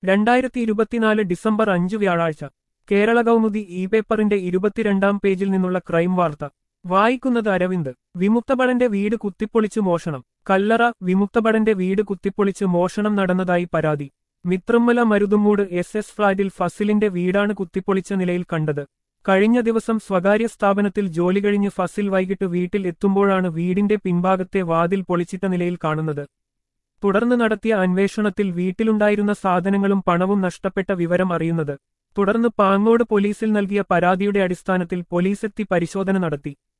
2024 December 5 വ്യാഴാഴ്ച Kerala Kaumudi E പേപ്പറിന്റെ 22-ാം പേജിൽ നിന്നുള്ള ക്രൈം വാർത്ത വായിക്കുന്നത് അരവിന്ദ്. വിമുക്തഭടന്റെ വീട് കുത്തിപ്പൊളിച്ച് മോഷണം. കല്ലറ. വിമുക്തഭടന്റെ വീട് കുത്തിപ്പൊളിച്ച് മോഷണം നടന്നതായി പരാതി. മിത്രമ്മല മരുതുമൂട് SS ഫ്ളാറ്റിൽ ഫസിലിന്റെ വീടാണ് കുത്തിപ്പൊളിച്ച നിലയിൽ കണ്ടത്. കഴിഞ്ഞ ദിവസം സ്വകാര്യ സ്ഥാപനത്തിൽ ജോലി കഴിഞ്ഞ് ഫസിൽ വൈകിട്ട് വീട്ടിൽ എത്തുമ്പോഴാണ് വീടിന്റെ പിൻഭാഗത്തെ വാതിൽ പൊളിച്ചിട്ട നിലയിൽ കാണുന്നത്. തുടർന്ന് നടത്തിയ അന്വേഷണത്തിൽ വീട്ടിലുണ്ടായിരുന്ന സാധനങ്ങളും പണവും നഷ്ടപ്പെട്ട വിവരം അറിയുന്നത്. തുടർന്ന് പാങ്ങോട് പോലീസിൽ നൽകിയ പരാതിയുടെ അടിസ്ഥാനത്തിൽ പോലീസെത്തി പരിശോധന നടത്തി.